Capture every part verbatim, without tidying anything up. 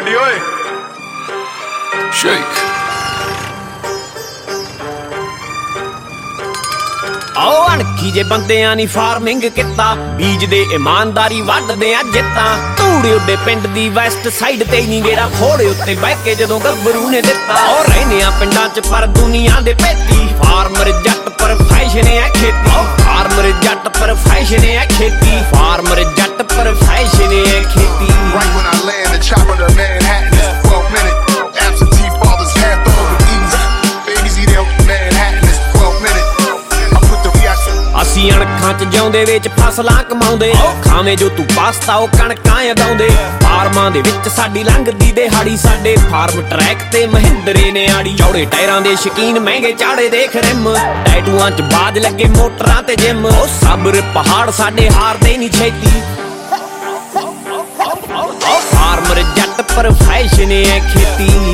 Money oi. Shake. आओ अणखी जे बंदियां नी farming किता बीजदे ईमानदारी वड्डदे आ जित्तां धूड़े उड्डे पिंड दी वैस्ट साइड ते नी गेड़ा फोड़े उत्ते बह के जदों गब्बरू ने दित्ता और रहने आ पिंडां च पर दुनिया दे पेती फार्मर जट पर फैशन है खेती फार्मर जट पर फैशन है खेती फार्मर जट पर फैशन है खेती Right when I land the chopper to Manhattan is twelve minute absentee fathers half over easy babies eat out Manhattan is twelve minute I put the reaction ਅਸੀਂ ਅਣਖਾਂ ਚ ਜਿਉਂਦੇ ਵਿੱਚ ਫਸਲਾਂ ਕਮਾਉਂਦੇ ਖਾਵੇਂ ਜੋ ਤੂੰ ਪਾਸਤਾ ਉਹ ਕਣਕਾਂ ਉਗਾਉਂਦੇ ਫਾਰਮਾਂ ਦੇ ਵਿੱਚ ਸਾਡੀ ਲੰਘਦੀ ਦਿਹਾੜੀ ਸਾਡੇ ਫਾਰਮ ਟਰੈਕ ਤੇ ਮਹਿੰਦਰੇ ਨੇ ਆੜੀ ਚੌੜੇ ਟਾਇਰਾਂ ਦੇ ਸ਼ਕੀਨ ਮਹਿੰਗੇ ਚਾੜੇ ਦੇਖ ਰਿਮ ਟੈਟੂਆਂ ਚ ਬਾਜ ਲੱਗੇ ਮੋਟਰਾਂ ਤੇ ਜਿਮ ਉਹ ਸਬਰ ਪਹਾੜ ਸਾਡੇ ਹਾਰਦੇ ਨਹੀਂ ਛੇਤੀ ਫਾਰਮਰ ਜੱਟ ਪਰ ਫੈਸ਼ਨ ਹੈ ਖੇਤੀ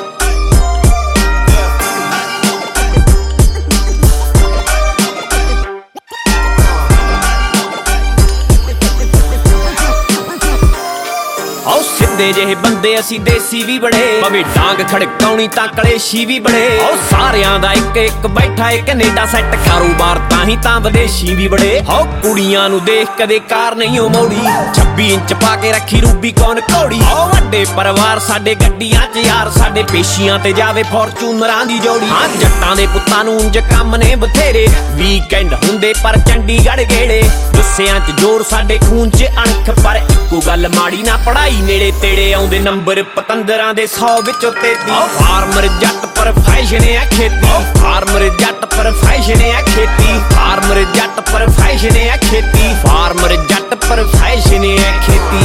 ਸਿੱਧੇ ਜਿਹੇ ਬੰਦੇ ਅਸੀਂ ਦੇਸੀ ਵੀ ਬੜੇ ਭਾਵੇਂ ਡਾਂਗ ਖੜਕਾਉਣੀ ਤਾਂ ਕਲੇਸ਼ੀ ਵੀ ਬੜੇ ਉਹ ਸਾਰਿਆਂ ਦਾ ਇੱਕ ਇੱਕ ਬੈਠਾ ਏ ਕੈਨੇਡਾ ਸੈੱਟ ਕਾਰੋਬਾਰ ਤਾਂ ਹੀ ਤਾਂ ਵਿਦੇਸ਼ੀ ਵੀ ਬੜੇ ਹੋ ਕੁੜੀਆਂ ਨੂੰ ਦੇਖ ਕਦੇ ਕਾਰ ਨਹੀਂ ਉਹ ਮੋੜੀ ਛੱਬੀ ਇੰਚ ਪਾ ਕੇ ਰੱਖੀ ਰੂਬੀ ਕੌਣ ਘੋੜੀ ਉਹ ਵੱਡੇ ਪਰਿਵਾਰ ਸਾਡੇ ਗੱਡੀਆਂ 'ਚ ਯਾਰ ਸਾਡੇ ਪੇਸ਼ੀਆਂ ਤੇ ਜਾਵੇ ਫੋਰਚੂਨਰਾਂ ਦੀ ਜੋੜੀ ਹਾਂ ਜੱਟਾਂ ਦੇ ਪੁੱਤਾਂ ਨੂੰ ਉਂਝ ਕੰਮ ਨੇ ਬਥੇਰੇ ਵੀਕਐਂਡ ਹੁੰਦੇ ਪਰ ਚੰਡੀਗੜ੍ਹ ਗੇੜੇ ਗੁੱਸਿਆਂ 'ਚ ਜ਼ੋਰ ਸਾਡੇ ਖੂਨ 'ਚ ਅਣਖ ਪਰ ਇੱਕੋ ਗੱਲ ਮਾੜੀ ਨਾ ਪੜਾਈ ਨੇੜੇ ਤੇੜੇ ਆਉਂਦੇ ਨੰਬਰ ਪਤੰਦਰਾਂ ਦੇ ਸੌ ਵਿੱਚੋਂ ਤੇਤੀ ਫਾਰਮਰ ਜੱਟ ਪਰ ਫੈਸ਼ਨ ਹੈ ਖੇਤੀ ਫਾਰਮਰ ਜੱਟ ਪਰ ਫੈਸ਼ਨ ਹੈ ਖੇਤੀ ਫਾਰਮਰ ਜੱਟ ਪਰ ਫੈਸ਼ਨ ਹੈ ਖੇਤੀ ਫਾਰਮਰ ਜੱਟ ਪਰ ਫੈਸ਼ਨ ਹੈ ਖੇਤੀ